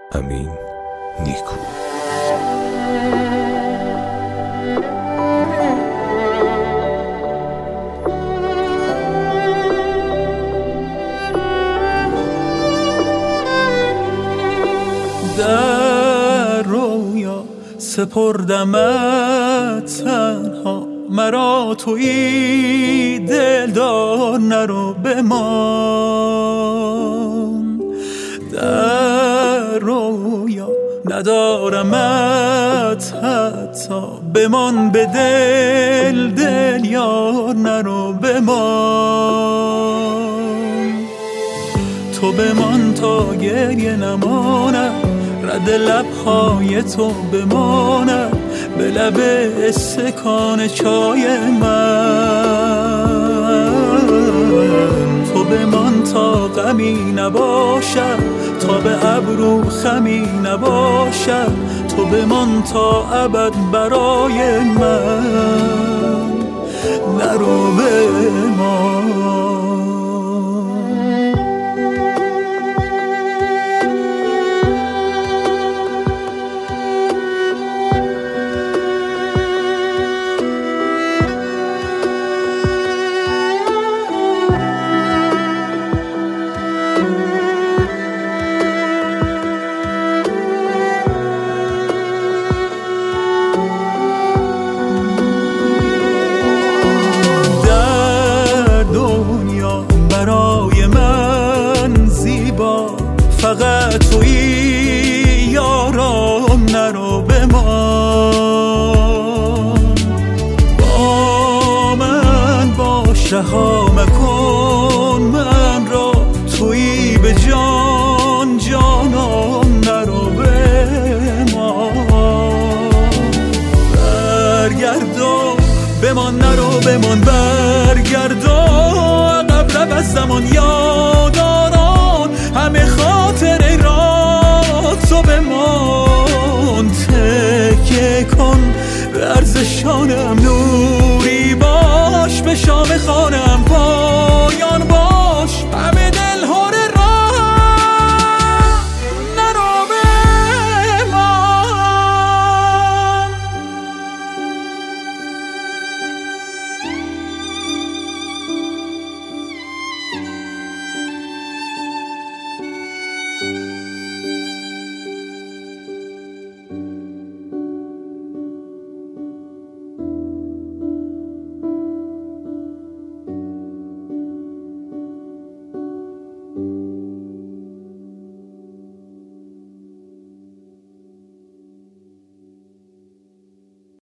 امین نیکو. در رویا سپردمت تنها، مرا تویی دلدار نرو بمان. در رویا ندارمت حتی، بمان به دل دل یار نرو بمان. تو بمان تا گریه نماند، رد لبهای تو بماند به لب استکان چای من. تو بمان تا غمی نباشد، تا به ابرو خمی نباشد. تو بمان تا ابد برای من، نرو بمان. برای من زیبا فقط تویی یارم، نرو بمان. با من باش، رها مکن من را، تویی به جان جانم، نرو بمان. برگردو بمان، نرو بمان، برگردو رب از زمان یاداران، همه خاطره را تو بمان. تکیه کن به ارزشانم